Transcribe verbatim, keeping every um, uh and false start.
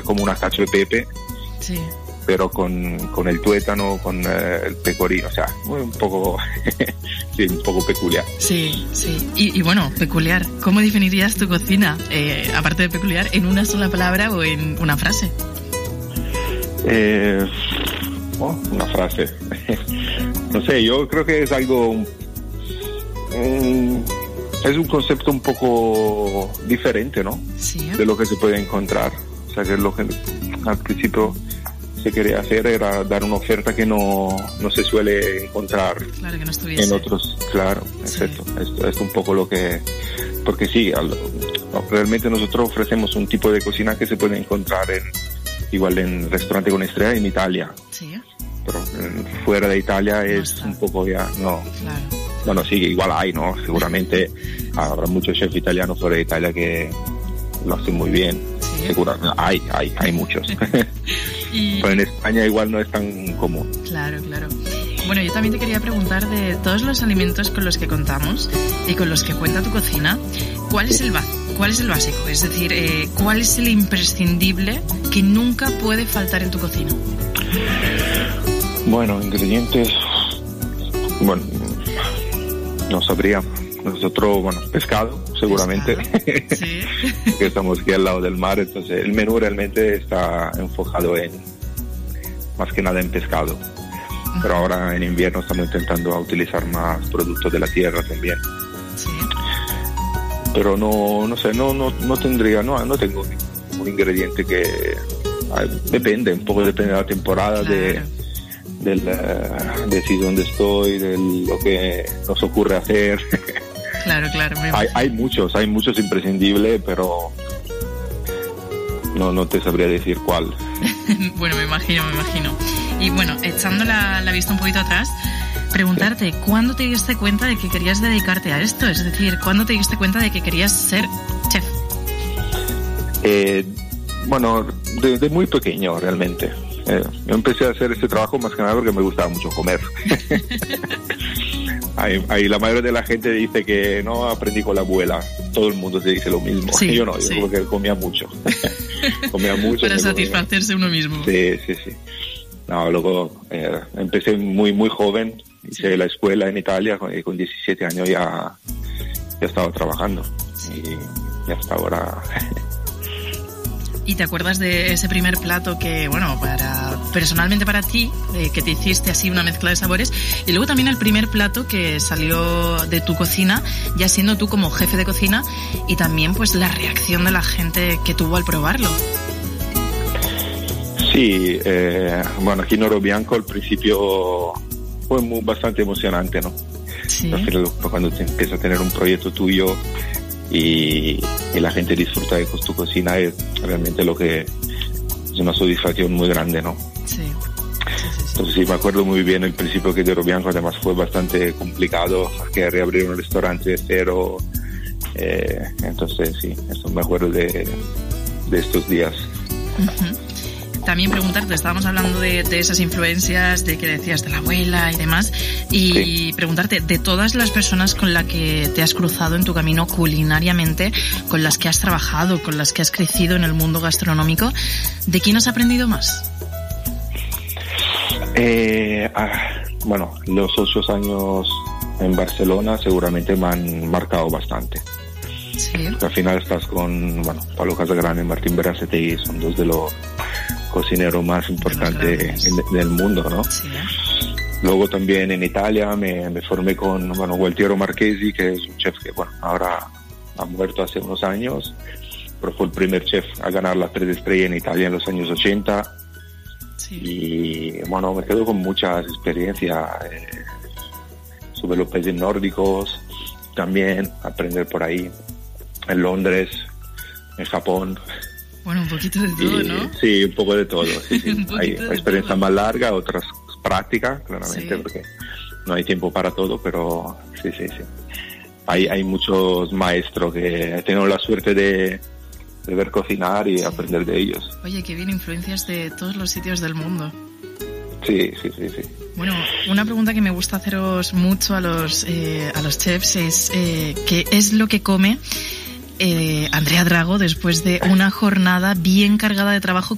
como una cacio de pepe, sí, pero con, con el tuétano, con eh, el pecorino, o sea, un poco, sí, un poco peculiar. Sí, sí. Y, y bueno, peculiar, ¿cómo definirías tu cocina, eh, aparte de peculiar, en una sola palabra o en una frase? Eh, oh, una frase. No sé, yo creo que es algo... Um, es un concepto un poco diferente, ¿no? Sí. De lo que se puede encontrar. O sea, que lo que al principio se quería hacer era dar una oferta que no, no se suele encontrar, claro, que no estuviese en otros. Claro, sí. Exacto. Esto es un poco lo que... Porque sí, al, no, realmente nosotros ofrecemos un tipo de cocina que se puede encontrar en igual en restaurante con estrella en Italia. Sí. Pero fuera de Italia no es está. un poco ya... no. Claro. Bueno, sí, igual hay, ¿no? Seguramente habrá muchos chefs italianos fuera de Italia que lo hacen muy bien. Sí. Seguramente hay, hay, hay muchos. Y... Pero en España igual no es tan común. Claro, claro. Bueno, yo también te quería preguntar de todos los alimentos con los que contamos y con los que cuenta tu cocina, ¿cuál es el ba- cuál es el básico? Es decir, eh, ¿cuál es el imprescindible que nunca puede faltar en tu cocina? Bueno, ingredientes... Bueno, no sabría. Nosotros, bueno, pescado, seguramente. Pescado, sí. Que estamos aquí al lado del mar, entonces el menú realmente está enfocado en, más que nada en pescado. Uh-huh. Pero ahora en invierno estamos intentando utilizar más productos de la tierra también. Sí. Pero no, no sé, no, no, no tendría, no, no tengo un ingrediente que, depende, un poco depende de la temporada, claro. de del uh, de si dónde estoy, de lo que nos ocurre hacer. Claro, claro. hay, hay muchos, hay muchos imprescindibles, pero no, no te sabría decir cuál. Bueno, me imagino, me imagino. Y bueno, echando la, la vista un poquito atrás, preguntarte, ¿cuándo te diste cuenta de que querías dedicarte a esto? Es decir, ¿cuándo te diste cuenta de que querías ser chef? Eh, bueno, desde muy pequeño realmente. Eh, yo empecé a hacer este trabajo más que nada porque me gustaba mucho comer. ahí, ahí la mayoría de la gente dice que no, aprendí con la abuela. Todo el mundo se dice lo mismo. Sí, yo no, yo sí. creo que comía mucho. comía mucho. Para satisfacerse comía. Uno mismo. Sí, sí, sí. No, luego eh, empecé muy, muy joven. Hice sí. la escuela en Italia y con diecisiete años ya, ya estaba trabajando. Sí. Y hasta ahora... ¿Y te acuerdas de ese primer plato que, bueno, para personalmente para ti, eh, que te hiciste así una mezcla de sabores? Y luego también el primer plato que salió de tu cocina, ya siendo tú como jefe de cocina, y también pues la reacción de la gente que tuvo al probarlo. Sí, eh, bueno, aquí en Oro Bianco al principio fue muy, bastante emocionante, ¿no? Sí. Al final, cuando te empiezas a tener un proyecto tuyo y, y la gente disfruta de tu cocina, es realmente lo que es una satisfacción muy grande, ¿no? Sí. Sí, sí, sí. Entonces sí, me acuerdo muy bien el principio que de Oro Bianco, además fue bastante complicado, que reabrir un restaurante de cero, eh, entonces sí, eso me acuerdo de, de estos días. Uh-huh. También preguntarte, estábamos hablando de, de esas influencias, de que decías de la abuela y demás, y sí. preguntarte, de todas las personas con las que te has cruzado en tu camino culinariamente, con las que has trabajado, con las que has crecido en el mundo gastronómico, ¿de quién has aprendido más? Eh, ah, bueno, los ocho años en Barcelona seguramente me han marcado bastante. Sí. Porque al final estás con, bueno, Pablo Casagrande y Martín Berasategui, son dos de los cocineros más importantes del mundo, ¿no? Sí. Luego también en Italia me, me formé con, bueno, Gualtiero Marchesi, que es un chef que, bueno, ahora ha muerto hace unos años, pero fue el primer chef a ganar las tres estrellas en Italia en los años ochenta. Sí. Y bueno, me quedo con muchas experiencias eh, sobre los países nórdicos, también aprender por ahí, en Londres, en Japón. Bueno, un poquito de todo, y, ¿no? Sí, un poco de todo. Sí, sí. Hay experiencias todo. más largas, otras prácticas, claramente, sí. Porque no hay tiempo para todo, pero sí, sí, sí. Hay, hay muchos maestros que he tenido la suerte de, de ver cocinar y sí. aprender de ellos. Oye, qué bien, influencias de todos los sitios del mundo. Sí, sí, sí, sí. Bueno, una pregunta que me gusta haceros mucho a los, eh, a los chefs es eh, ¿qué es lo que come Eh, Andrea Drago después de una jornada bien cargada de trabajo